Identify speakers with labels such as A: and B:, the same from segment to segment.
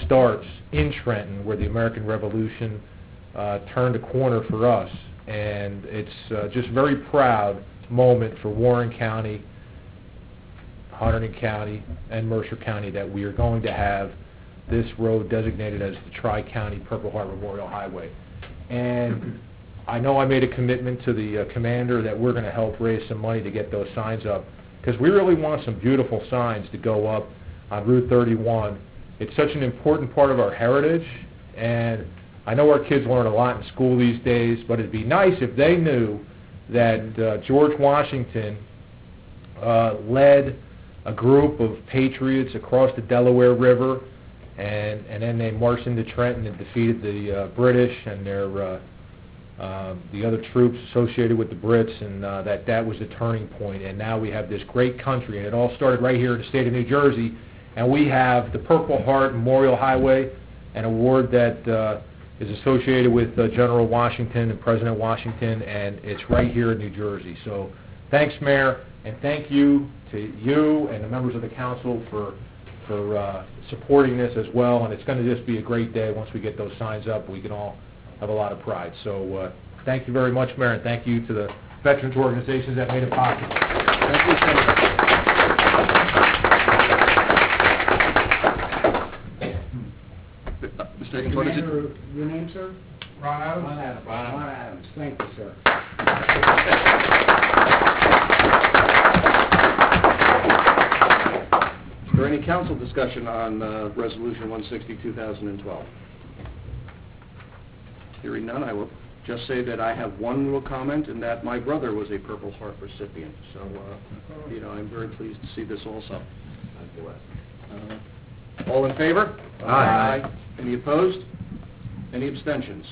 A: starts in Trenton, where the American Revolution turned a corner for us. And it's just a very proud moment for Warren County, Hunterdon County, and Mercer County that we are going to have this road designated as the Tri-County Purple Heart Memorial Highway. And I know I made a commitment to the commander that we're going to help raise some money to get those signs up, because we really want some beautiful signs to go up on Route 31. It's such an important part of our heritage, and I know our kids learn a lot in school these days, but it'd be nice if they knew that George Washington led a group of patriots across the Delaware River, and then they marched into Trenton and defeated the British and their the other troops associated with the Brits, and that was the turning point. And now we have this great country, and it all started right here in the state of New Jersey, and we have the Purple Heart Memorial Highway, an award that is associated with General Washington and President Washington, and it's right here in New Jersey. So thanks, Mayor, and thank you to you and the members of the council for supporting this as well. And it's going to just be a great day once we get those signs up. We can all have a lot of pride. So thank you very much, Mayor, and thank you to the veterans organizations that made it possible.
B: Thank you, Senator. Mr. Higgins, what is it?
C: Your name, sir?
D: Ron Adams?
C: Ron Adams. Ron Adams. Thank you, sir.
B: Is there any council discussion on Resolution 160, 2012? Hearing none, I will just say that I have one little comment, and that my brother was a Purple Heart recipient. So, I'm very pleased to see this also. All in favor?
A: Aye.
B: Any opposed? Any abstentions?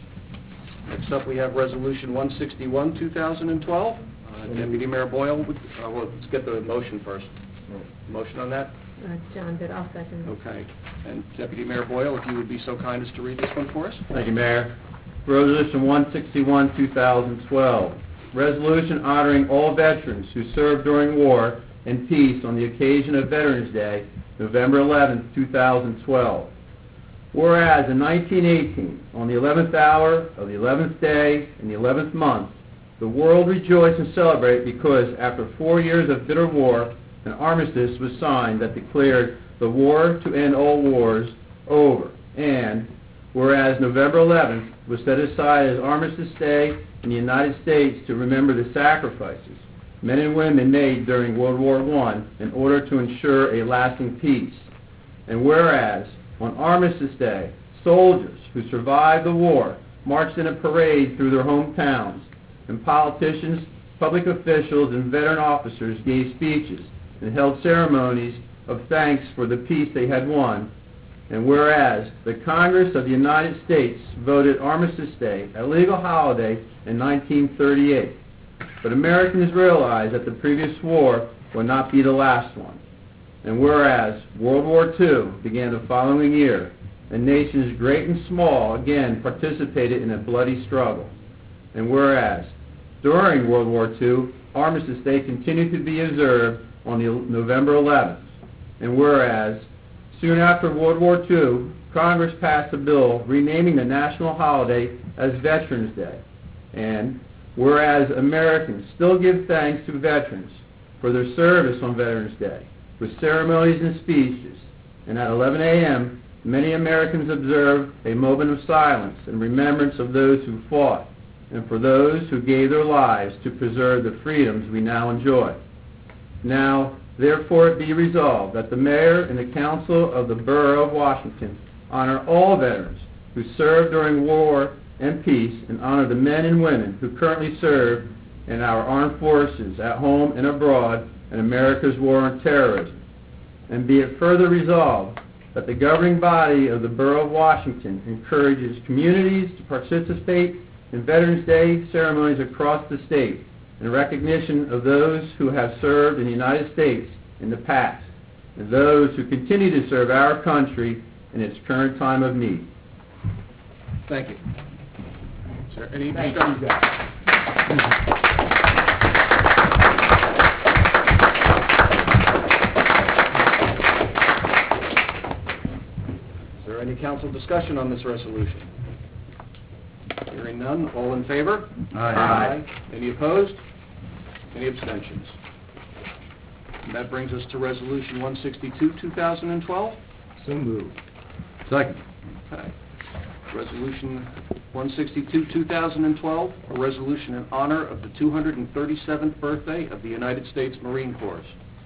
B: Next up, we have Resolution 161, 2012. Deputy Mayor Boyle, well, let's get the motion first. Motion on that?
E: John did. I'll second.
B: Okay. And Deputy Mayor Boyle, if you would be so kind as to read this one for us.
F: Thank you, Mayor. Resolution 161, 2012. Resolution honoring all veterans who served during war and peace on the occasion of Veterans Day, November 11, 2012. Whereas in 1918, on the 11th hour of the 11th day in the 11th month, the world rejoiced and celebrated because after 4 years of bitter war, an armistice was signed that declared the war to end all wars over. And whereas November 11th was set aside as Armistice Day in the United States to remember the sacrifices men and women made during World War I in order to ensure a lasting peace. And whereas on Armistice Day, soldiers who survived the war marched in a parade through their hometowns, and politicians, public officials, and veteran officers gave speeches and held ceremonies of thanks for the peace they had won. And whereas the Congress of the United States voted Armistice Day a legal holiday in 1938, but Americans realized that the previous war would not be the last one. And whereas World War II began the following year, and nations great and small again participated in a bloody struggle. And whereas during World War II, Armistice Day continued to be observed on the November 11th. And whereas soon after World War II, Congress passed a bill renaming the national holiday as Veterans Day. And whereas Americans still give thanks to veterans for their service on Veterans Day with ceremonies and speeches, and at 11 a.m., many Americans observe a moment of silence in remembrance of those who fought and for those who gave their lives to preserve the freedoms we now enjoy. Now, therefore, it be resolved that the Mayor and the Council of the Borough of Washington honor all veterans who served during war and peace, and honor the men and women who currently serve in our armed forces at home and abroad in America's war on terrorism. And be it further resolved that the governing body of the Borough of Washington encourages communities to participate in Veterans Day ceremonies across the state in recognition of those who have served in the United States in the past and those who continue to serve our country in its current time of need.
B: Thank you. Is there any
C: Thank
B: discussion?
C: you, guys.
B: Is there any council discussion on this resolution? Hearing none, all in favor?
F: Aye.
B: Any opposed? Any abstentions? And that brings us to Resolution 162, 2012.
C: So moved.
F: Second.
B: Okay. Resolution 162, 2012, a resolution in honor of the 237th birthday of the United States Marine Corps.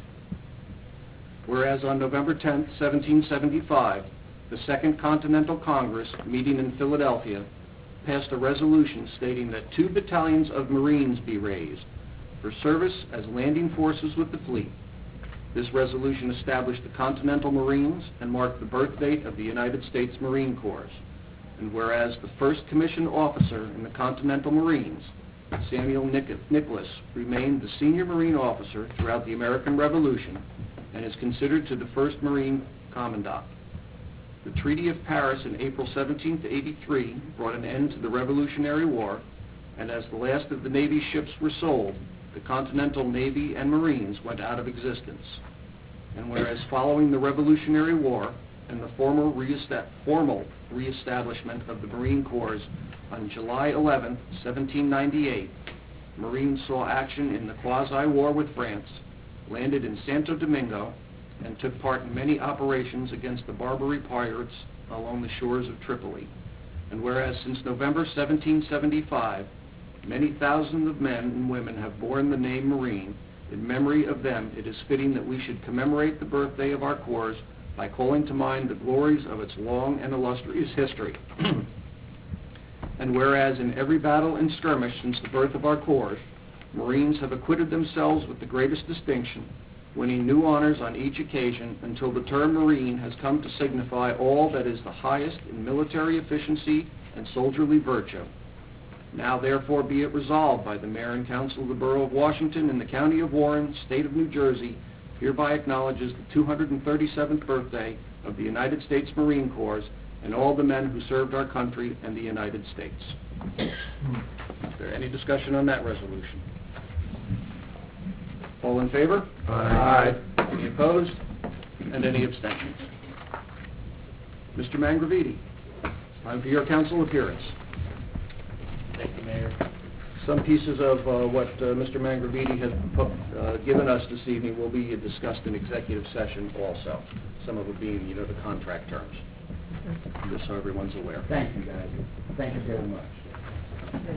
B: Whereas on November 10, 1775, the Second Continental Congress, meeting in Philadelphia, passed a resolution stating that 2 battalions of Marines be raised for service as landing forces with the fleet. This resolution established the Continental Marines and marked the birth date of the United States Marine Corps. And whereas the first commissioned officer in the Continental Marines, Samuel Nicholas, remained the senior Marine officer throughout the American Revolution and is considered to the first Marine Commandant. The Treaty of Paris in April 1783 brought an end to the Revolutionary War, and as the last of the Navy ships were sold, the Continental Navy and Marines went out of existence. And whereas following the Revolutionary War and the formal reestablishment of the Marine Corps on July 11, 1798, Marines saw action in the quasi-war with France, landed in Santo Domingo, and took part in many operations against the Barbary pirates along the shores of Tripoli. And whereas since November 1775, many thousands of men and women have borne the name Marine, in memory of them it is fitting that we should commemorate the birthday of our Corps by calling to mind the glories of its long and illustrious history. And whereas in every battle and skirmish since the birth of our Corps, Marines have acquitted themselves with the greatest distinction, winning new honors on each occasion until the term Marine has come to signify all that is the highest in military efficiency and soldierly virtue. Now therefore be it resolved by the Mayor and Council of the Borough of Washington and the County of Warren, State of New Jersey, hereby acknowledges the 237th birthday of the United States Marine Corps and all the men who served our country and the United States. Is there any discussion on that resolution? All in favor?
F: Aye.
B: Any opposed? And any abstentions? Mr. Mangraviti, time for your council appearance.
D: Thank you, Mayor.
B: Some pieces of what Mr. Mangraviti has given us this evening will be discussed in executive session also, some of it being, the contract terms, just so everyone's aware.
C: Thank you, guys. Thank you very much.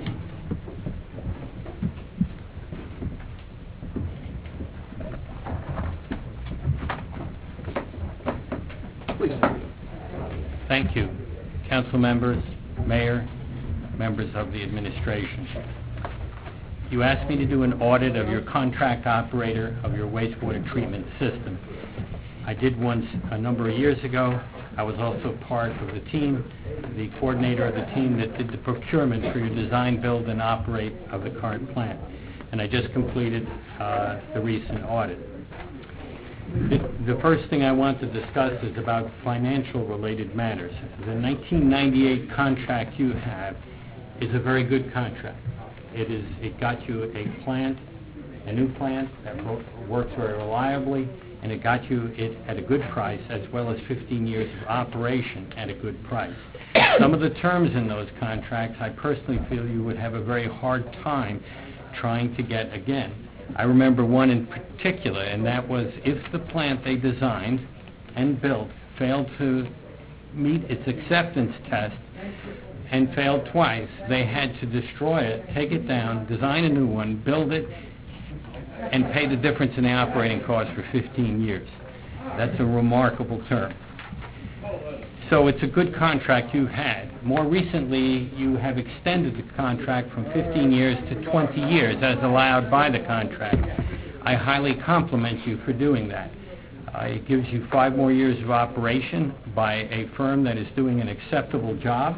B: Please.
D: Thank you, council members, mayor, members of the administration. You asked me to do an audit of your contract operator of your wastewater treatment system. I did once a number of years ago. I was also part of the team, the coordinator of the team that did the procurement for your design, build, and operate of the current plant. And I just completed the recent audit. The first thing I want to discuss is about financial related matters. The 1998 contract you have is a very good contract. It got you a plant, a new plant that works very reliably, and it got you it at a good price, as well as 15 years of operation at a good price. Some of the terms in those contracts, I personally feel you would have a very hard time trying to get again. I remember one in particular, and that was if the plant they designed and built failed to meet its acceptance test and failed twice, they had to destroy it, take it down, design a new one, build it, and pay the difference in the operating cost for 15 years. That's a remarkable term. So it's a good contract you've had. More recently, you have extended the contract from 15 years to 20 years, as allowed by the contract. I highly compliment you for doing that. It gives you 5 more years of operation by a firm that is doing an acceptable job,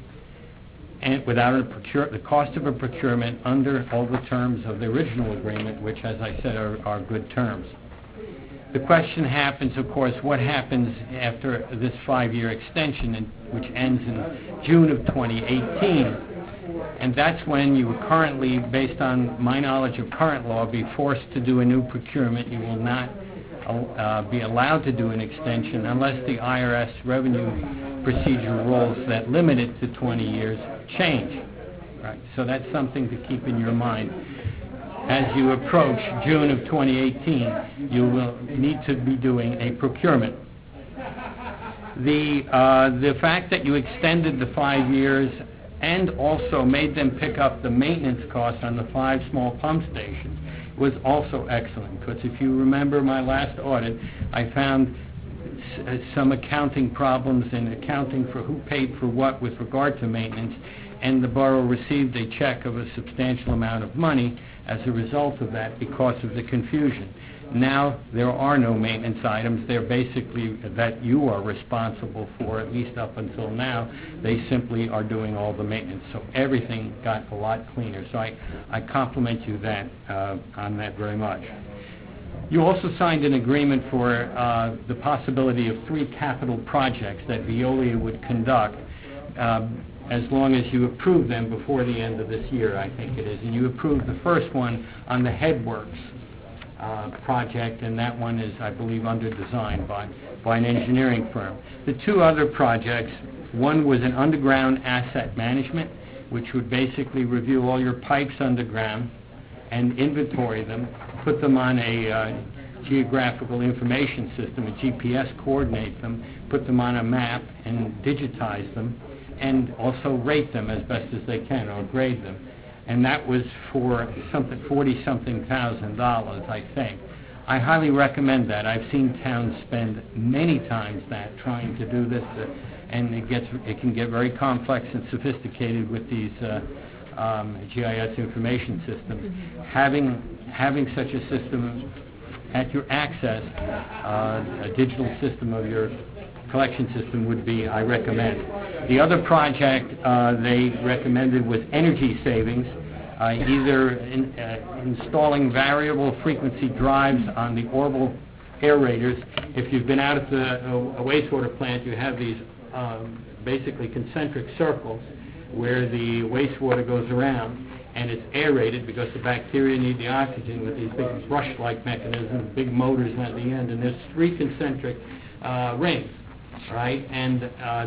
D: and without the cost of a procurement under all the terms of the original agreement, which, as I said, are good terms. The question happens, of course, what happens after this 5-year extension, which ends in June of 2018. And that's when you will currently, based on my knowledge of current law, be forced to do a new procurement. You will not be allowed to do an extension unless the IRS revenue procedure rules that limit it to 20 years change. Right? So that's something to keep in your mind. As you approach June of 2018, you will need to be doing a procurement. The fact that you extended the 5 years and also made them pick up the maintenance costs on the 5 small pump stations was also excellent, because if you remember my last audit, I found some accounting problems in accounting for who paid for what with regard to maintenance, and the borough received a check of a substantial amount of money as a result of that because of the confusion. Now there are no maintenance items. They're basically that you are responsible for, at least up until now. They simply are doing all the maintenance. So everything got a lot cleaner. So I compliment you on that very much. You also signed an agreement for the possibility of 3 capital projects that Veolia would conduct as long as you approve them before the end of this year, I think it is. And you approved the first one on the Headworks project, and that one is, I believe, under design by an engineering firm. The 2 other projects, one was an underground asset management, which would basically review all your pipes underground and inventory them, put them on a geographical information system, a GPS, coordinate them, put them on a map and digitize them, and also rate them as best as they can, or grade them. And that was for something $40-something thousand, I think. I highly recommend that. I've seen towns spend many times that trying to do this, and it can get very complex and sophisticated with these GIS information systems. Having such a system at your access, a digital system of your collection system would be, I recommend. The other project they recommended was energy savings, either installing variable frequency drives on the Orbital aerators. If you've been out at a wastewater plant, you have these basically concentric circles where the wastewater goes around, and it's aerated because the bacteria need the oxygen with these big brush-like mechanisms, big motors at the end, and there's 3 concentric rings. Right, and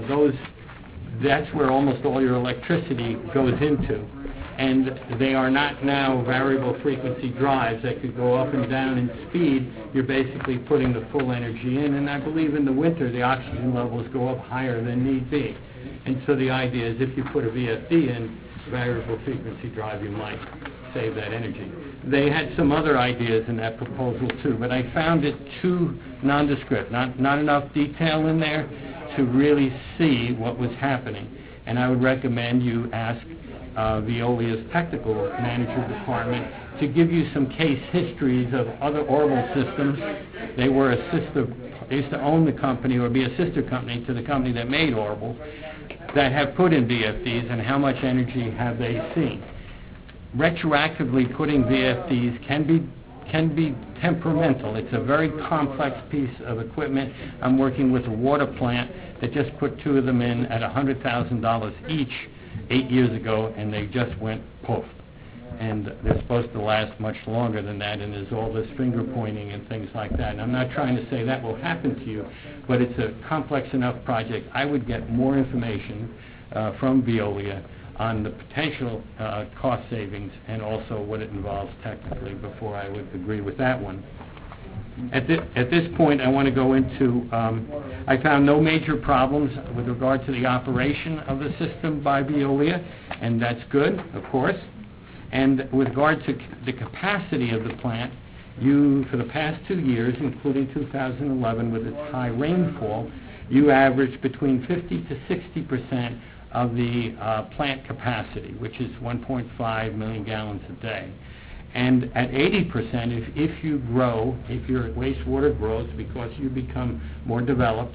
D: that's where almost all your electricity goes into, and they are not now variable frequency drives that could go up and down in speed. You're basically putting the full energy in, and I believe in the winter the oxygen levels go up higher than need be, and so the idea is if you put a VFD in, variable frequency drive, you might save that energy. They had some other ideas in that proposal too, but I found it too nondescript, not enough detail in there to really see what was happening. And I would recommend you ask Veolia's technical manager department to give you some case histories of other Orbital systems. They were they used to own the company or be a sister company to the company that made Orbital, that have put in VFDs, and how much energy have they seen. Retroactively putting VFDs can be temperamental. It's a very complex piece of equipment. I'm working with a water plant that just put 2 of them in at $100,000 each 8 years ago, and they just went poof. And they're supposed to last much longer than that, and there's all this finger pointing and things like that. And I'm not trying to say that will happen to you, but it's a complex enough project. I would get more information from Veolia on the potential cost savings and also what it involves technically before I would agree with that one. At this point, I want to go into, I found no major problems with regard to the operation of the system by Veolia, and that's good, of course. And with regard to the capacity of the plant, you, for the past 2 years, including 2011 with its high rainfall, you averaged between 50 to 60% of the plant capacity, which is 1.5 million gallons a day. And at 80%, if you grow, if your wastewater grows because you become more developed,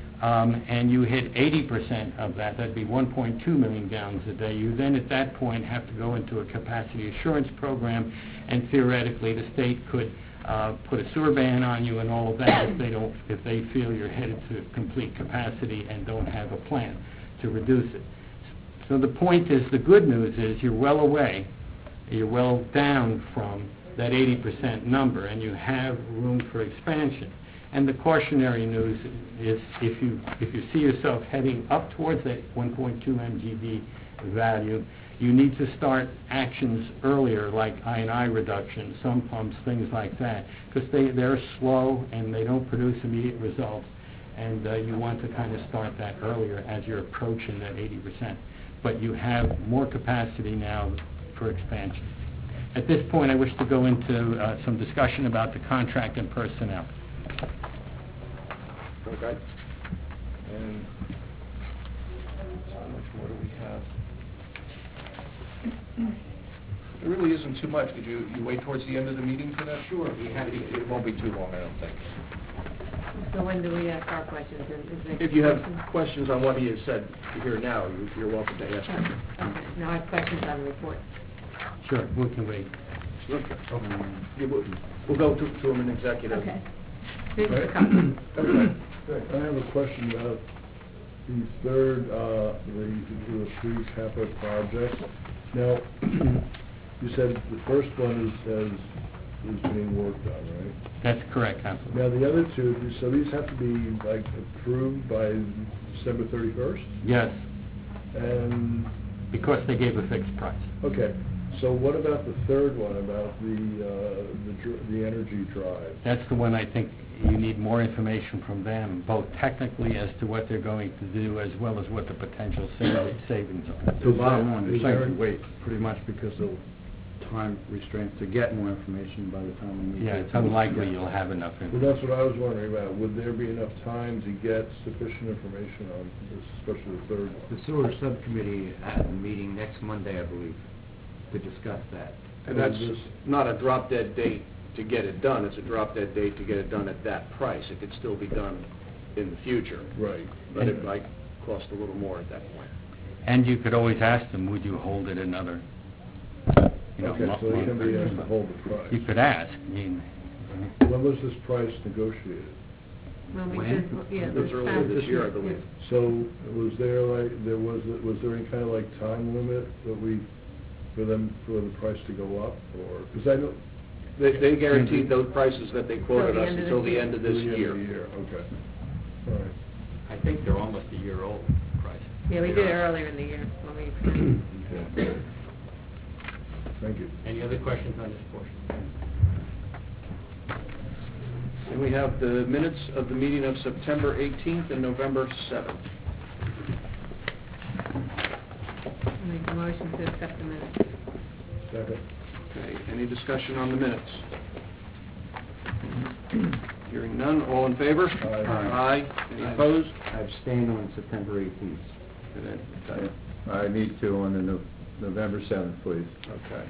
D: and you hit 80% of that, that'd be 1.2 million gallons a day. You then at that point have to go into a capacity assurance program, and theoretically the state could put a sewer ban on you and all of that if they feel you're headed to complete capacity and don't have a plan to reduce it. So the point is, the good news is you're well away, you're well down from that 80% number, and you have room for expansion. And the cautionary news is if you see yourself heading up towards that 1.2 MGD value, you need to start actions earlier, like I&I reduction, sump pumps, things like that, because they're slow and they don't produce immediate results, and you want to kind of start that earlier as you're approaching that 80%. But you have more capacity now for expansion. At this point, I wish to go into some discussion about the contract and personnel.
B: Okay. And how much more do we have? There really isn't too much. Did you wait towards the end of the meeting for that? Sure. It won't be too long, I don't think.
E: So when do we ask our questions?
B: If you have questions on what he has said here now, you're welcome to ask him.
E: Okay, now I have questions on the report.
D: Sure, we can wait.
B: Okay. Yeah, we'll go to him in executive.
E: Okay. Here's the copy.
B: Okay.
G: I have a question about the third, the three capital projects. Now, you said the first one is being worked on, right?
D: That's correct, Councilman.
G: Now, the other two, so these have to be, like, approved by December 31st?
D: Yes,
G: And,
D: because they gave a fixed price.
G: okay, so what about the third one, about the energy drive?
D: That's the one I think you need more information from them, both technically as to what they're going to do, as well as what the potential savings are.
H: So bottom line,
G: Is
H: they're
G: there-
H: saying to wait pretty much because of time restraints to get more information by the time we need to.
D: Yeah, it's unlikely you'll have enough
G: Well,
D: information.
G: that's what I was wondering about. Would there be enough time to get sufficient information on this, especially the third one?
C: The sewer subcommittee has a meeting next Monday, I believe, to discuss that.
B: And that's not a drop-dead date to get it done. It's a drop-dead date to get it done at that price. It could still be done in the future,
G: Right.
B: but it might cost a little more at that point.
D: And you could always ask them, would you hold it another,
G: Okay, so they can be asked to hold the
D: You
G: price.
D: could ask, I mean,
G: When was this price negotiated?
E: When we
C: When?
E: did, yeah,
B: It was earlier this year, I believe.
G: So was there any kind of like time limit that for the price to go up, or, because I know.
B: They guaranteed those prices that they quoted
E: Till the
B: us
E: end of
B: until
E: this
B: the end of this
G: Till the end
B: year.
G: of the year, okay. All right.
D: I think they're almost a year old, price.
E: Yeah, we did it earlier in the year when we.
G: Okay. Thank you.
D: Any other questions on this portion?
B: And we have the minutes of the meeting of September 18th and November 7th.
E: Make a motion to accept the minutes.
G: Second.
B: Okay, any discussion on the minutes? Hearing none, all in favor?
G: Aye.
B: Any opposed?
C: I abstained on September 18th.
B: Okay.
F: I need to on the November 7th, please.
B: Okay.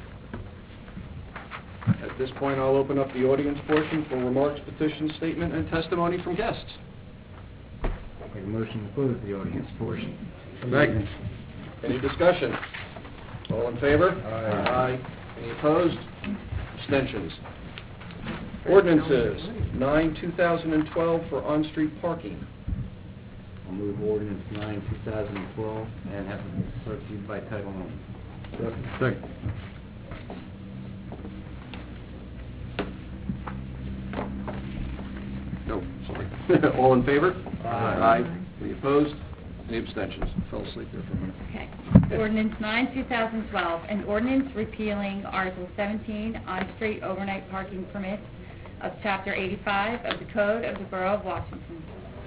B: At this point, I'll open up the audience portion for remarks, petitions, statement, and testimony from guests.
C: Make a motion to close the audience portion.
B: Second. Any discussion? All in favor?
G: Aye.
B: Any opposed? Abstentions? Ordinances, 9/2012 for on-street parking.
C: I'll move ordinance 9, 2012, and have it clerk read by title only.
F: Second.
B: No, sorry. All in favor?
G: Aye.
B: Any opposed? Any abstentions? Fell asleep there for a minute.
I: Okay. Ordinance 9, 2012, an ordinance repealing Article 17 on-street overnight parking permits of Chapter 85 of the Code of the Borough of Washington.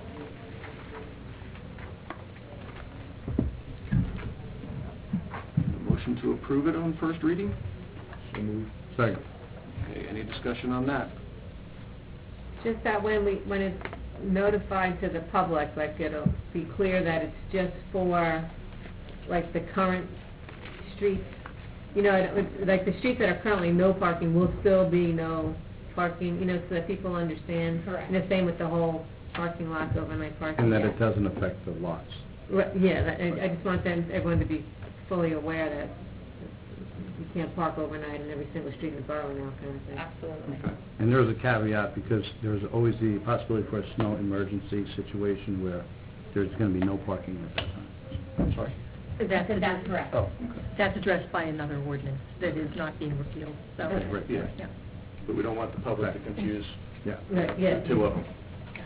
B: Motion to approve it on first reading?
G: So moved.
F: Second.
B: Okay, any discussion on that?
E: Just that when it's notified to the public, like, it'll be clear that it's just for, like, the current streets, like the streets that are currently no parking will still be no parking, so that people understand.
I: Correct.
E: And the same with the whole parking lots, overnight parking.
H: And that it doesn't affect the lots.
E: Right, yeah, I just want everyone to be fully aware that you can't park overnight in every single street in the borough now, kind of thing.
I: Absolutely.
B: Okay.
H: And there's a caveat, because there's always the possibility for a snow emergency situation where there's going to be no parking at that time.
B: Sorry?
I: That's correct.
B: Oh, okay.
J: That's addressed by another ordinance that is not being repealed, so.
I: That's
H: right.
B: Yeah.
J: Yeah.
B: but we don't want the public to
H: Right.
B: confuse
H: Yeah.
E: Right, yeah.
B: the two of them.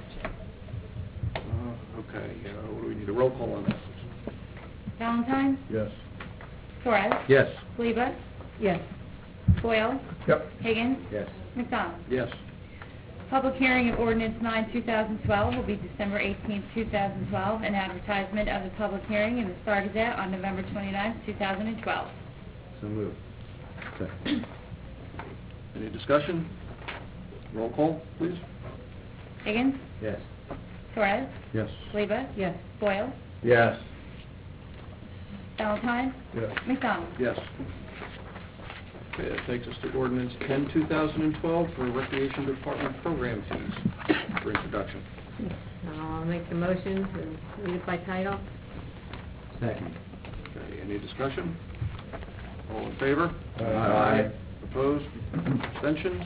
B: Okay, what do we need, a roll call on that?
I: Valentine,
G: Yes.
I: Torres,
H: Yes.
I: Gleba,
E: Yes.
I: Boyle,
G: Yep.
I: Higgins,
H: Yes.
I: McDonald.
B: Yes.
I: Public hearing of ordinance 9, 2012 will be December 18, 2012, and advertisement of the public hearing in the Star Gazette on November 29, 2012.
H: So moved. Second.
B: Any discussion? Roll call, please.
I: Higgins,
H: Yes.
I: Torres,
H: Yes.
I: Gleba,
E: Yes.
I: Boyle,
F: Yes.
I: Valentine,
G: Yes.
I: McDonald.
B: Yes. Okay, that takes us to ordinance 10, 2012 for Recreation Department program fees for introduction.
E: I'll make the motion to read it by title.
H: Second.
B: Okay, any discussion? All in favor?
G: Aye.
B: Opposed? Abstentions?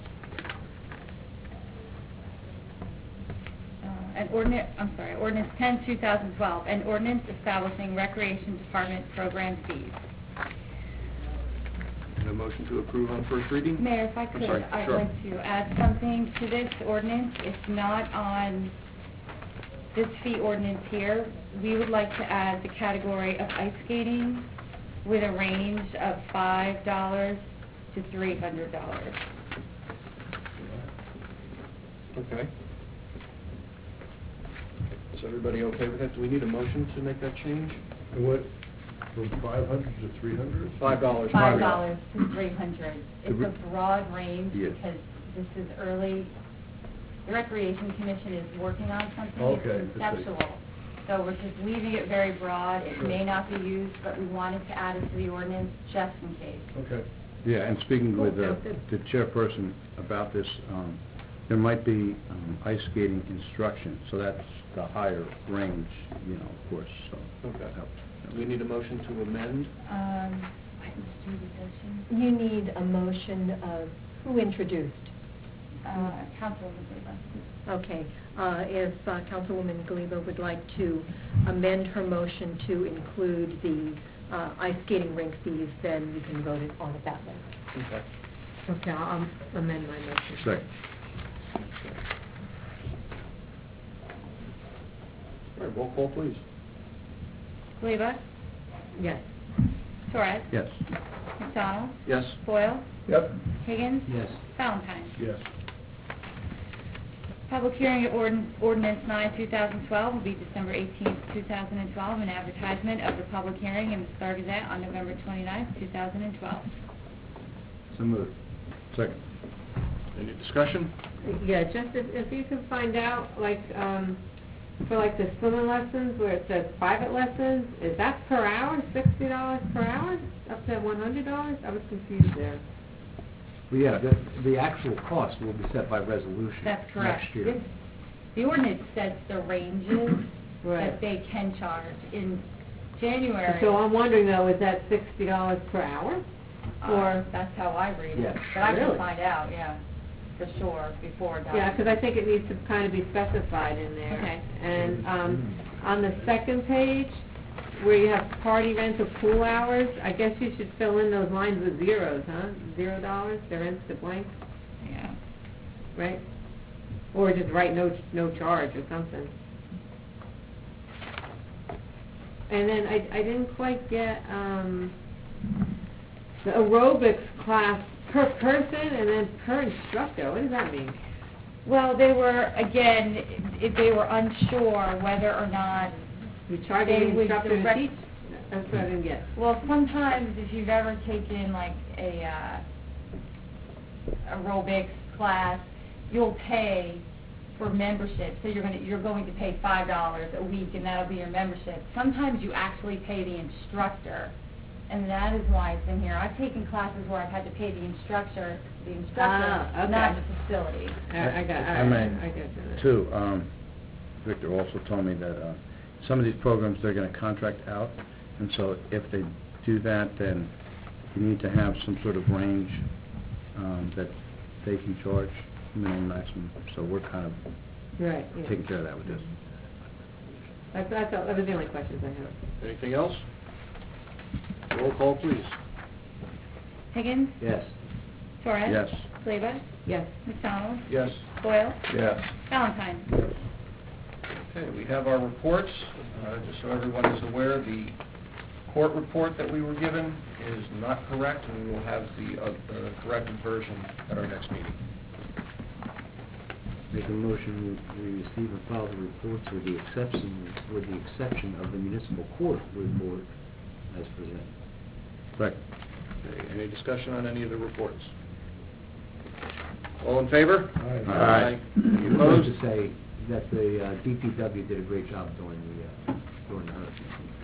I: Ordinance 10, 2012, an ordinance establishing Recreation Department program fees.
B: And a motion to approve on first reading?
I: Mayor, if I could,
B: sorry,
I: I'd
B: sure.
I: like to add something to this ordinance. It's not on this fee ordinance here. We would like to add the category of ice skating with a range of $5 to $300.
B: Okay. Is everybody okay with that? Do we need a motion to make that change?
G: And what, from 500 to 300?
B: $5.
I: $5 to $300. It's a broad range
H: Yes.
I: because this is early. The Recreation Commission is working on something.
G: Okay,
I: It's
G: I see.
I: conceptual. So we're just leaving it very broad. It
G: Sure.
I: may not be used, but we wanted to add it to the ordinance just in case.
G: Okay.
H: Yeah, and speaking with
E: Cool, sounds good.
H: the chairperson about this, there might be ice skating instruction, so that's the higher range, of course, so.
B: Okay.
H: that helps.
B: Do we need a motion to amend?
J: You need a motion of, who introduced?
I: Councilwoman Gleba.
J: Okay, if Councilwoman Galebo would like to amend her motion to include the ice skating rink fees, then you can vote it on it that way.
B: Okay.
E: Okay, I'll amend my motion.
H: Second.
B: All right, roll call, please.
I: Gleba,
E: Yes.
I: Torres,
H: Yes.
I: McDonald,
B: Yes.
I: Boyle,
G: Yep.
I: Higgins,
H: Yes.
I: Valentine.
G: Yes.
I: Public hearing of ordinance 9, 2012 will be December 18, 2012, and advertisement of the public hearing in the Star Gazette on November 29, 2012.
H: So moved. Second.
B: Any discussion?
E: Yeah, just if you could find out, like, for like the swimming lessons where it says private lessons, is that per hour, $60 per hour, up to $100? I was confused there.
C: Well, yeah, the actual cost will be set by resolution
I: That's correct.
C: next year.
I: This- The ordinance sets the ranges
E: Right.
I: that they can charge. In January,
E: So I'm wondering though, is that $60 per hour? Or,
I: that's how I read it.
C: Yes.
I: But I can
E: Really?
I: find out, yeah, for sure, before done.
E: yeah, because I think it needs to kind of be specified in there.
I: Okay.
E: And on the second page, where you have party rental pool hours, I guess you should fill in those lines with zeros, huh? $0, they're into blank,
I: Yeah.
E: right? Or just write no charge or something. And then I didn't quite get, the aerobics class per person and then per instructor, what does that mean?
I: Well, they were, again, they were unsure whether or not,
E: We charge
I: They
E: the
I: would
E: instructor to
I: direct-
E: teach? That's what I didn't get.
I: well, sometimes if you've ever taken like a aerobics class, you'll pay for membership. So you're going to pay $5 a week, and that'll be your membership. Sometimes you actually pay the instructor, and that is why it's in here. I've taken classes where I've had to pay the instructor,
E: Ah, okay.
I: not the facility.
E: I got
H: I
E: you.
H: Two, Victor also told me that some of these programs, they're going to contract out, and so if they do that, then you need to have some sort of range that they can charge, minimum, maximum. So we're kind of
E: Right, yeah.
H: taking care of that with this.
E: That was the only questions I have.
B: Anything else? Roll call, please.
I: Higgins,
C: Yes.
I: Torres,
H: Yes.
I: Gleba,
E: Yes.
I: McDonald,
B: Yes.
I: Boyle,
F: Yes.
I: Valentine.
B: Okay, we have our reports. Just so everyone is aware, the court report that we were given is not correct, and we will have the corrected version at our next meeting.
C: Make a motion, we receive and file the reports with the exception of the municipal court report as presented.
H: Second.
B: Okay, any discussion on any of the reports? All in favor?
H: Aye.
B: Any
C: I'd like
B: opposed?
C: to say that the DPW did a great job during the hurricane.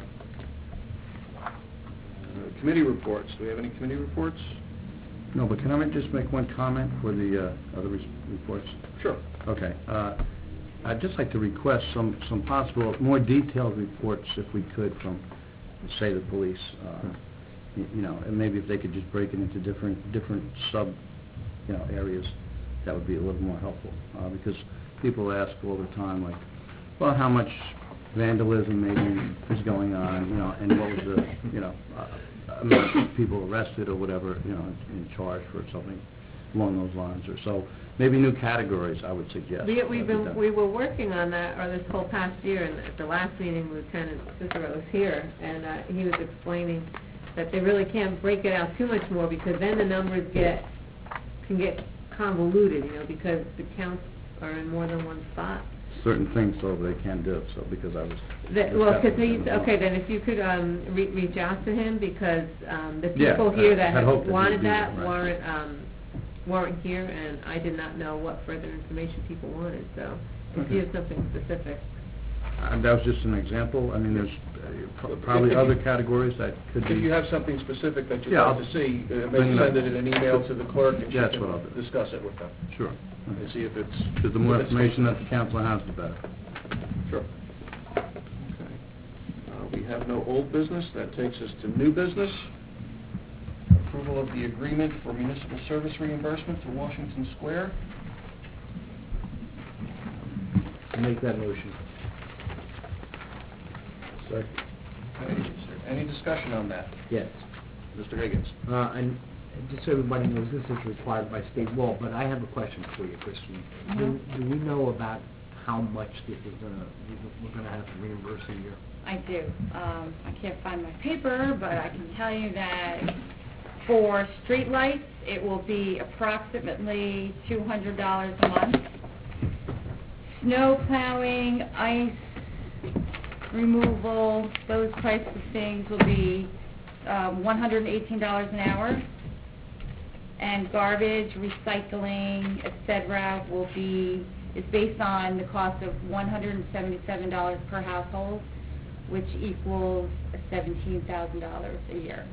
B: Committee reports. Do we have any committee reports?
H: No, but can I just make one comment for the other reports?
B: Sure.
H: Okay. I'd just like to request some possible, more detailed reports, if we could, from, say, the police. You know, and maybe if they could just break it into different sub, areas, that would be a little more helpful. Because people ask all the time, like, well, how much vandalism maybe is going on, and what was the, amount of people arrested or whatever, in charge for something along those lines, or so. Maybe new categories, I would suggest.
E: We were working on that, or this whole past year, and at the last meeting, Lieutenant Cicero was here, and he was explaining that they really can't break it out too much more, because then the numbers can get convoluted, because the counts are in more than one spot.
H: Certain things, so they can do, so because I was...
E: Because okay, then if you could reach out to him, because the people
H: Yeah,
E: here that
H: I'd
E: had
H: hope that
E: wanted
H: he'd be
E: that
H: there, right.
E: weren't here, and I did not know what further information people wanted, so if you have something specific.
H: That was just an example. I mean, there's probably other categories that could be...
B: If you have something specific that you'd
H: Yeah,
B: like
H: I'll
B: to see,
H: bring
B: maybe
H: it up.
B: send it in an email to the clerk, and she
H: That's what I'll
B: can
H: do.
B: discuss it with them,
H: Sure.
B: and see if it's...
H: Because the more
B: if it's
H: information that
B: specific.
H: the council has, the better.
B: Sure. Okay. We have no old business. That takes us to new business. Approval of the agreement for municipal service reimbursement to Washington Square.
C: Make that motion.
G: Second.
B: Okay. Is there any discussion on that?
C: Yes.
B: Mr. Higgins?
C: And just so everybody knows, this is required by state law, but I have a question for you, Christine. Do we know about how much this is we're gonna have to reimburse a year?
I: I do. I can't find my paper, but I can tell you that for street lights, it will be approximately $200 a month. Snow plowing, ice removal, those types of things will be $118 an hour. And garbage, recycling, etc. is based on the cost of $177 per household, which equals $17,000 a year.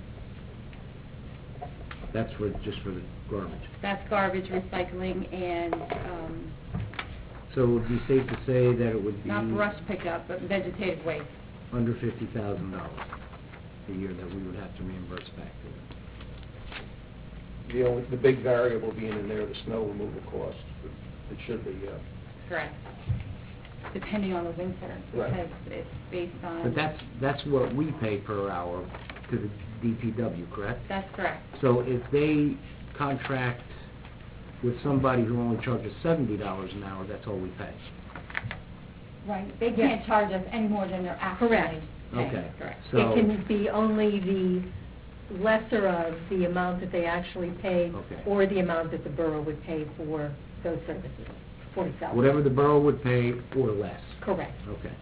C: That's just for the garbage.
I: That's garbage, recycling, and
C: So it would be safe to say that it would be
I: not brush pickup, but vegetative waste.
C: under $50,000 a year that we would have to reimburse back to them.
B: The big variable being in there, the snow removal cost. It should be,
I: Correct. Depending on the winter,
B: Right.
I: because it's based on...
C: But that's what we pay per hour to the DPW, correct?
I: That's correct.
C: So if they contract with somebody who only charges $70 an hour, that's all we pay.
I: Right. They
E: Yes.
I: can't charge us any more than they're actually
E: Correct.
I: paying.
C: Okay.
I: Correct.
C: So,
J: It can be only the lesser of the amount that they actually pay,
C: Okay.
J: or the amount that the borough would pay for those services, $40,000.
C: whatever the borough would pay or less.
J: Correct.
C: Okay.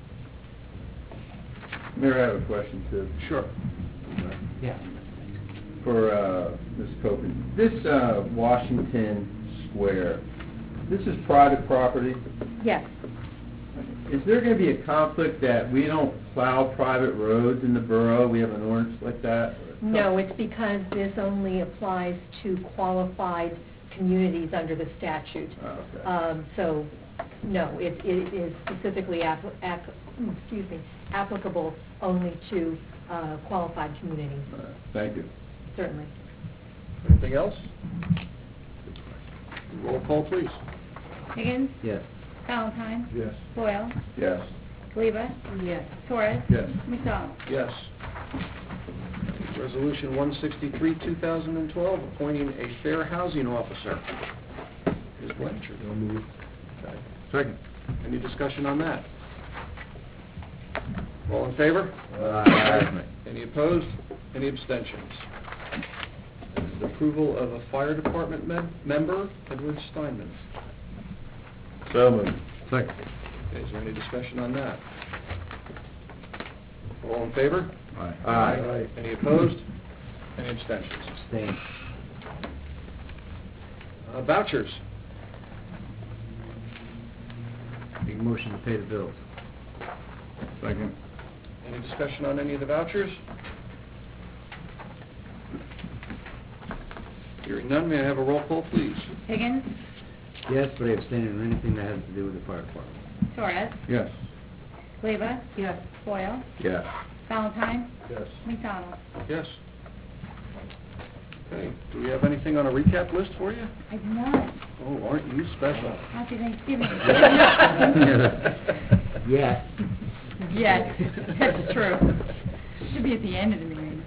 F: Mayor, I have a question too.
B: sure.
C: Yeah.
F: For Ms. Copeland. This Washington Square, this is private property.
J: Yes.
F: Is there going to be a conflict that we don't plow private roads in the borough? We have an ordinance like that?
J: No, it's because this only applies to qualified communities under the statute.
F: Oh, okay.
J: So, no, it is specifically applicable only to qualified communities,
F: Thank you.
J: certainly.
B: Anything else? Roll call, please.
I: Higgins?
C: Yes.
I: Valentine?
G: Yes.
I: Boyle?
F: Yes.
I: Gleba?
E: Yes.
I: Torres?
F: Yes.
I: McDonald?
B: Yes. Resolution 163, 2012, appointing a fair housing officer. Ms. Blanchard.
G: I'll move.
B: Okay.
H: Second.
B: Any discussion on that? All in favor?
H: Aye.
B: Any opposed? Any abstentions? And approval of a fire department member, Edward Steinman.
G: So moved.
H: Second.
B: Okay, is there any discussion on that? All in favor?
H: Aye.
B: Any opposed? Any abstentions?
C: Abstain.
B: Vouchers.
C: Make a motion to pay the bills.
H: Second.
B: Any discussion on any of the vouchers? Hearing none, may I have a roll call, please?
I: Higgins,
C: Yes, but I abstain on anything that has to do with the fire department.
I: Torres,
H: Yes.
I: Gleba,
E: Yes.
I: Boyle,
H: Yes.
I: Valentine,
G: Yes.
I: McDonald.
B: Yes. Okay, do we have anything on a recap list for you?
I: I do not.
B: Oh, aren't you special?
I: Happy Thanksgiving.
C: Yes.
I: Yes, that's true. Should be at the end of the meeting.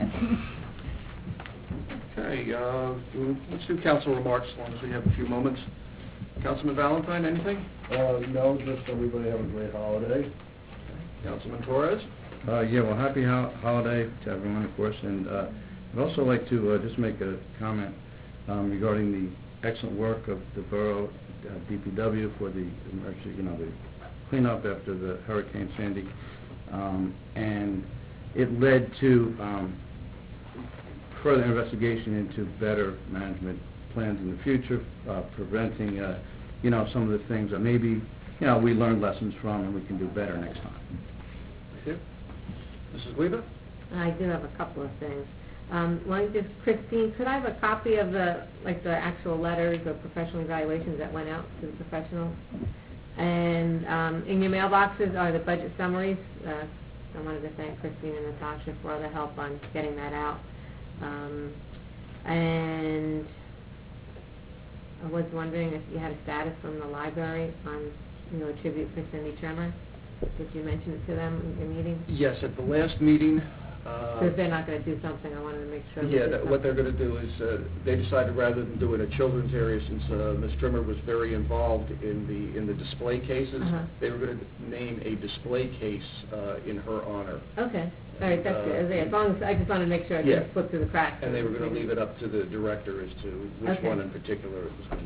B: Okay, let's do council remarks as long as we have a few moments. Councilman Valentine, anything?
G: No, just everybody have a great holiday.
B: Councilman Torres?
H: Yeah, well, happy holiday to everyone, of course, and I'd also like to just make a comment regarding the excellent work of the borough DPW for the emergency, the cleanup after the Hurricane Sandy, and it led to further investigation into better management plans in the future, preventing, some of the things that maybe, we learned lessons from and we can do better next time.
B: Thank you. Mrs. Gleba?
E: I do have a couple of things. Christine, could I have a copy of the actual letters or professional evaluations that went out to the professionals? And in your mailboxes are the budget summaries. I wanted to thank Christine and Natasha for all the help on getting that out. And I was wondering if you had a status from the library on, a tribute for Cindy Tremor. Did you mention it to them in your meeting?
B: Yes, at the last meeting.
E: Because they're not going to do something, I wanted to make sure.
B: What they're going to do is they decided rather than do it at children's area, since Ms. Trimmer was very involved in the display cases, they were going to name a display case in her honor.
E: Okay, all right, that's good. As long as I just wanted to make sure it didn't slip through the cracks.
B: And they were going to leave it up to the director as to which one in particular it was going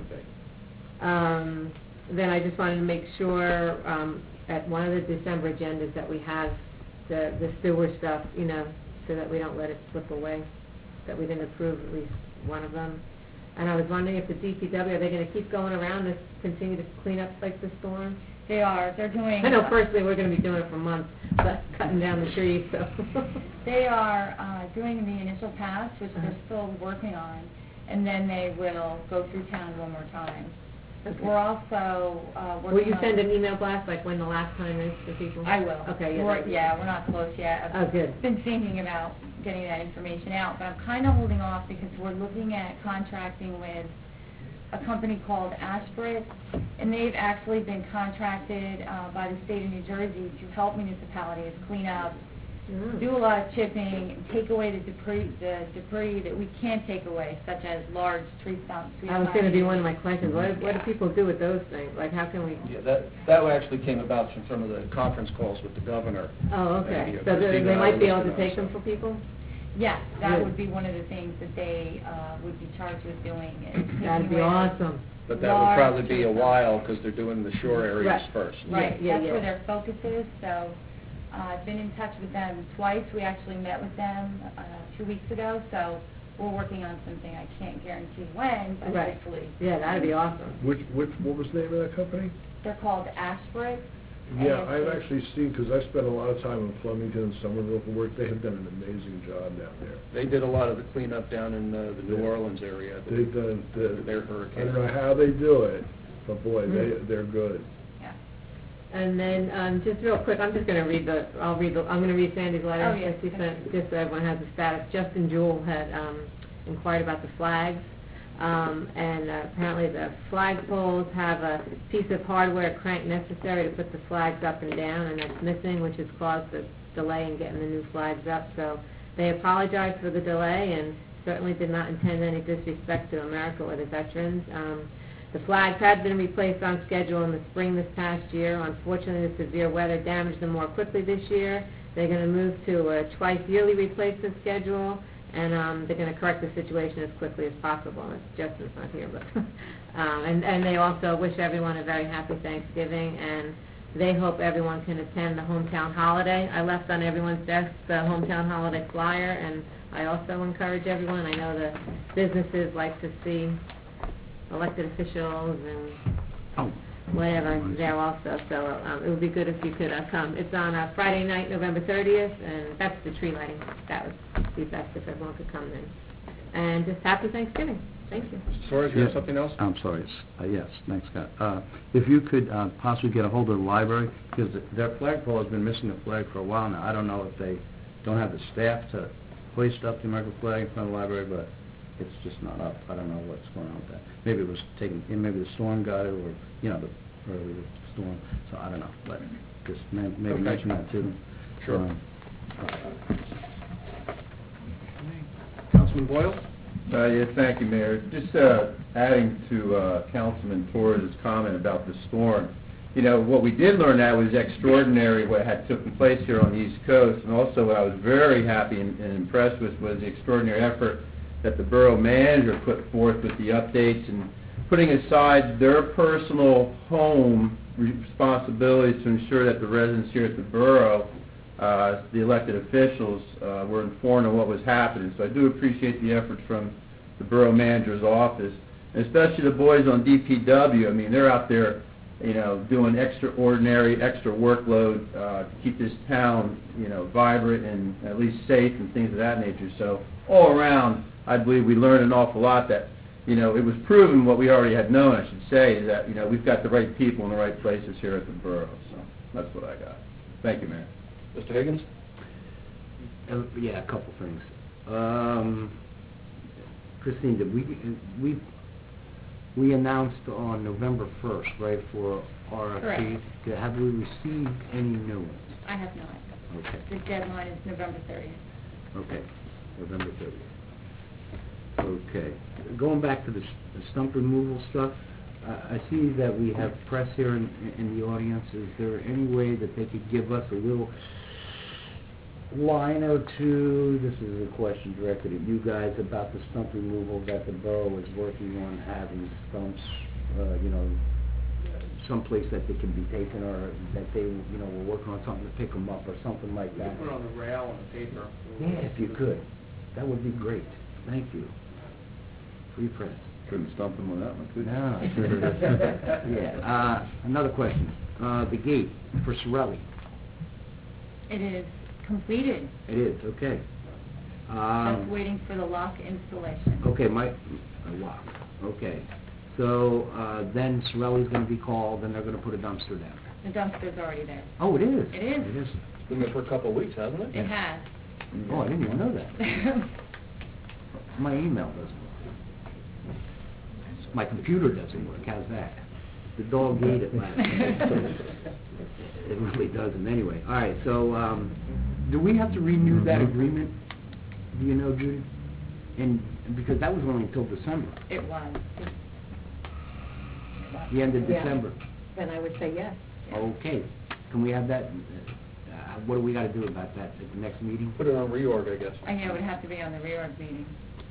B: to be.
E: Then I just wanted to make sure at one of the December agendas that we have the sewer stuff, so that we don't let it slip away, that we didn't approve at least one of them. And I was wondering if the DPW, are they going to keep going around and continue to clean up like the storm?
I: They are. They're doing...
E: I know personally we're going to be doing it for months, but cutting down the trees, so...
I: They are doing the initial pass, which they're still working on, and then they will go through town one more time.
E: Okay.
I: We're also working
E: Will you
I: on...
E: send an email blast, like when the last time is for people?
I: I will.
E: Okay,
I: We're not close yet.
E: Oh, good.
I: I've been thinking about getting that information out, but I'm kind of holding off because we're looking at contracting with a company called Ashbridge, and they've actually been contracted by the state of New Jersey to help municipalities clean up, do a lot of chipping, take away the debris that we can't take away, such as large tree stumps.
E: That was going to be one of my questions. What do people do with those things? Like, how can we...
B: Yeah, that actually came about from some of the conference calls with the governor.
E: Oh, okay.
B: And,
E: So
B: Christine
E: they
B: and I
E: might be
B: were
E: able to
B: looking
E: take
B: on
E: them for people?
I: Yes, that
E: Good.
I: would be one of the things that they would be charged with doing. Is
E: That'd be
I: taking away
E: awesome.
B: But that would
I: large
B: probably be a
I: tree
B: while because they're doing the shore areas
E: Right.
B: first.
I: Right,
E: Yeah,
I: that's
E: yeah.
I: where their focus is, so I've been in touch with them twice. We actually met with them 2 weeks ago, so we're working on something. I can't guarantee when, but
E: Right.
I: hopefully.
E: Yeah, that'd be awesome.
G: What was the name of that company?
I: They're called Ashbridge.
G: Yeah,
I: And
G: I've
I: it's-
G: actually seen, because I spent a lot of time in Flemington and Somerville for work, they have done an amazing job down there.
B: They did a lot of the cleanup down in the New
G: Yeah.
B: Orleans area.
G: They've done,
B: Their
G: I
B: hurricane.
G: don't know how they do it, but boy,
E: Mm.
G: they're good.
I: Yeah.
E: And then, just real quick, I'm just going to read I'm going to read Sandy's letter
I: Oh, yes.
E: that she sent, just so everyone has the status. Justin Jewell had inquired about the flags, and apparently the flagpoles have a piece of hardware crank necessary to put the flags up and down, and that's missing, which has caused the delay in getting the new flags up. So They apologized for the delay and certainly did not intend any disrespect to America or the veterans. The flags had been replaced on schedule in the spring this past year. Unfortunately, the severe weather damaged them more quickly this year. They're going to move to a twice-yearly replacement schedule, and they're going to correct the situation as quickly as possible. Justin's not here, but and they also wish everyone a very happy Thanksgiving, and they hope everyone can attend the hometown holiday. I left on everyone's desk the hometown holiday flyer, and I also encourage everyone. I know the businesses like to see elected officials and whatever there also, so it would be good if you could come. It's on Friday night, November 30th, and that's the tree lighting. That would be best if everyone could come then. And just happy Thanksgiving. Thank you.
B: Mr. Torres, you have something else?
H: I'm sorry. Yes, thanks, Scott. If you could possibly get a hold of the library, because their flagpole has been missing a flag for a while now. I don't know if they don't have the staff to hoist up the American flag in front of the library, but it's just not up. I don't know what's going on with that. Maybe it was taken, maybe the storm got it, or, you know, the early storm, so I don't know. But just maybe
B: Okay.
H: mention that to them.
B: Sure. Councilman Boyle?
F: Yes, thank you, Mayor. Just adding to Councilman Torres' comment about the storm. You know, what we did learn that was extraordinary what had taken place here on the East Coast, and also what I was very happy and impressed with was the extraordinary effort that the borough manager put forth with the updates and putting aside their personal home responsibilities to ensure that the residents here at the borough, the elected officials, were informed of what was happening. So I do appreciate the efforts from the borough manager's office, and especially the boys on DPW. I mean, they're out there, you know, doing extraordinary, extra workload to keep this town, you know, vibrant and at least safe and things of that nature. So all around, I believe we learned an awful lot that, you know, it was proven what we already had known, I should say, is that, you know, we've got the right people in the right places here at the borough. So that's what I got. Thank you, Mayor.
B: Mr. Higgins?
C: Yeah, a couple things. Christine, did we announced on November 1st, right, for RFP?
I: Correct.
C: Have we received any new ones?
I: I have not.
C: Okay.
I: The deadline is November 30th.
C: Okay, November 30th. Okay. Going back to the stump removal stuff, I see that we have press here in the audience. Is there any way that they could give us a little line or two, this is a question directed at you guys, about the stump removal that the borough is working on, having stumps, you know, someplace that they can be taken, or that they, you know, were working on something to pick them up or something like that?
B: Put it on the rail and the paper.
C: Yeah, if you could. That would be great. Thank you. Free press.
F: Couldn't stump him on that one, could you?
C: No. Yeah. Another question. The gate for Sorelli.
I: It is completed.
C: It is, okay.
I: Just waiting for the lock installation.
C: Okay, lock. Okay. So, then Sorelli's gonna be called, and they're gonna put a dumpster down.
I: The dumpster's already there.
C: Oh, it is?
I: It is.
C: It is.
B: It's been there for a couple of weeks, hasn't it?
I: It has.
C: Oh, I didn't even know that. My email doesn't work. My computer doesn't work. How's that? The dog ate it last night. It really doesn't anyway. All right, so, do we have to renew that agreement? Do you know, Judy? And because that was only until December,
I: It was.
C: the end of
J: Yeah.
C: December.
J: Then I would say yes.
C: Okay. Can we have that, what do we gotta do about that at the next meeting?
B: Put it on reorg, I guess.
I: I know it would have to be on the reorg meeting.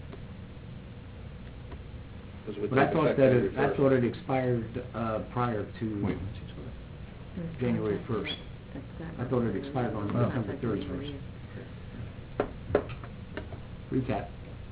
B: 'Cause it would
C: But I
B: take
C: thought
B: effect
C: that
B: January
C: it, I
B: 1st.
C: thought it expired, prior to January 1st. I thought it expired on December 31st. Recap.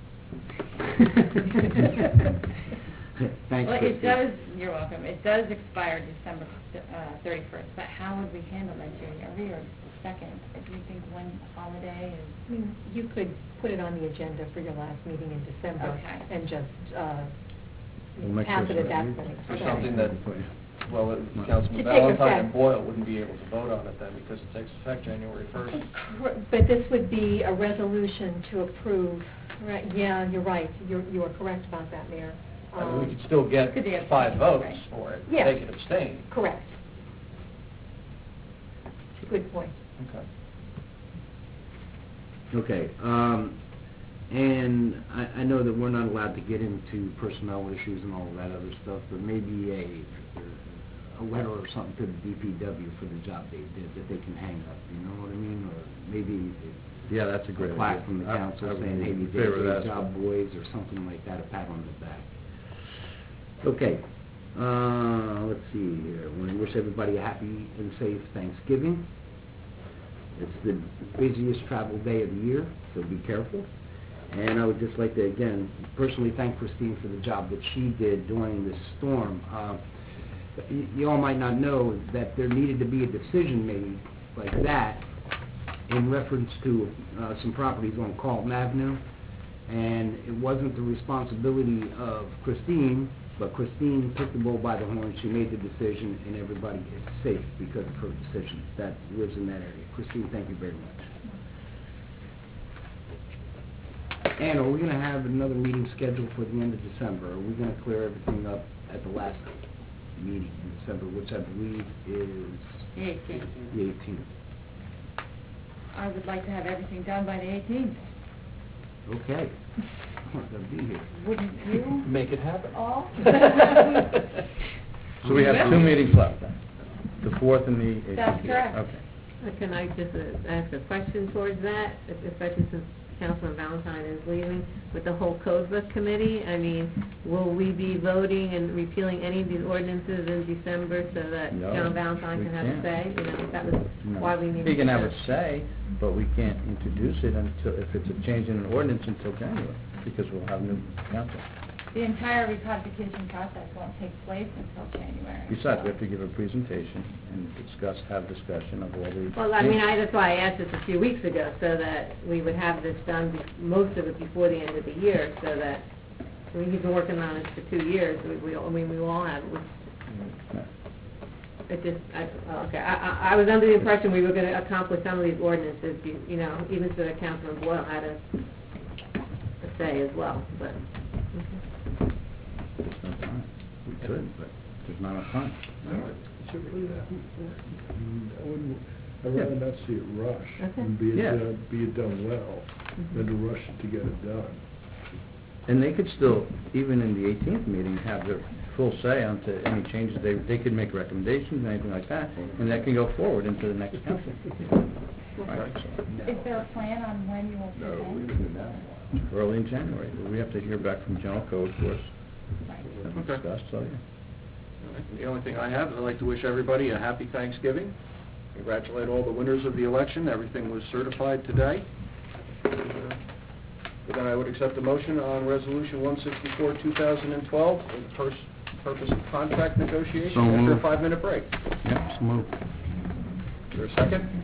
C: Thanks,
I: Well, it
C: Christine.
I: does, you're welcome, it does expire December 31st, but how would we handle that, Judy? Are we, or second, do you think one holiday is?
J: I mean, you could put it on the agenda for your last meeting in December.
I: Okay.
J: And just,
H: We'll make
J: pass
H: sure
J: it at
H: it's
J: that
H: reviewed.
J: point.
B: For
J: Okay.
B: something that, well, Councilman
J: To take
B: Valentine
J: effect.
B: and Boyle wouldn't be able to vote on it then, because it takes effect January 1st.
J: But this would be a resolution to approve, right, yeah, you're right, you are correct about that, Mayor.
B: I mean, we could still get
I: Could be
B: 5
I: abstained,
B: votes
I: right.
B: for it,
J: Yeah.
B: they could abstain.
J: Correct. Good point.
B: Okay.
C: Okay, and I know that we're not allowed to get into personnel issues and all of that other stuff, but maybe a letter or something to the DPW for the job they did that they can hang up, you know what I mean? Or maybe
H: Yeah, that's a great
C: a
H: idea.
C: plaque from the council
H: I would
C: saying, hey,
H: be
C: you
H: in
C: did a
H: favor of
C: great
H: that.
C: job, boys, or something like that, a pat on the back. Okay, let's see here. I want to wish everybody a happy and safe Thanksgiving. It's the busiest travel day of the year, so be careful. And I would just like to, again, personally thank Christine for the job that she did during this storm. You all might not know that there needed to be a decision made like that in reference to some properties on Carlton Avenue. And it wasn't the responsibility of Christine, but Christine took the bull by the horn. She made the decision, and everybody is safe because of her decision that lives in that area. Christine, thank you very much. And are we going to have another meeting scheduled for the end of December? Are we going to clear everything up at the last meeting in December, which I believe is
I: The 18th.
C: the 18th?
I: I would like to have everything done by the 18th.
C: Okay. I'm not going to be here.
I: Wouldn't you
A: Make it happen.
I: all?
H: So we have
I: Yeah.
H: 2 meetings left then, the 4th and the 18th?
I: That's correct.
H: Okay.
E: Can I just ask a question towards that, especially since Councilman Valentine is leaving, with the whole code book committee? I mean, will we be voting and repealing any of these ordinances in December so that
H: No,
E: John Valentine
H: we
E: can have a
H: can't.
E: say? You know, that was
H: No.
E: why we needed
H: He can have a
E: to-
H: say, but we can't introduce it until, if it's a change in an ordinance, until January, because we'll have new council.
I: The entire recodification process won't take place until January.
H: Besides, we have to give a presentation and have discussion of all the...
E: Well, I mean, that's why I asked this a few weeks ago, so that we would have this done, most of it before the end of the year, so that, I mean, he's been working on it for 2 years, we all have it. It just, I was under the impression we were going to accomplish some of these ordinances, you know, even so that Councilman Boyle had a say as well, but, okay.
H: There's no time. We could, but there's not enough time.
G: I'd rather not see it rushed
E: Okay.
G: and be
H: Yeah.
G: it done well than to rush it to get it done.
H: And they could still, even in the 18th meeting, have their full say onto any changes. They could make recommendations, anything like that, and that can go forward into the next council. Right, so,
I: Is there a plan on when you will present?
H: early in January. We have to hear back from general code, of course, that we
B: Okay.
H: discussed, so, yeah.
B: All right. The only thing I have is I'd like to wish everybody a happy Thanksgiving. Congratulate all the winners of the election. Everything was certified today. But then I would accept a motion on Resolution 164, 2012, for the purpose of contract negotiation
H: So
B: after a
H: moved.
B: 5-minute break.
H: Yep, so move.
B: Is there a second?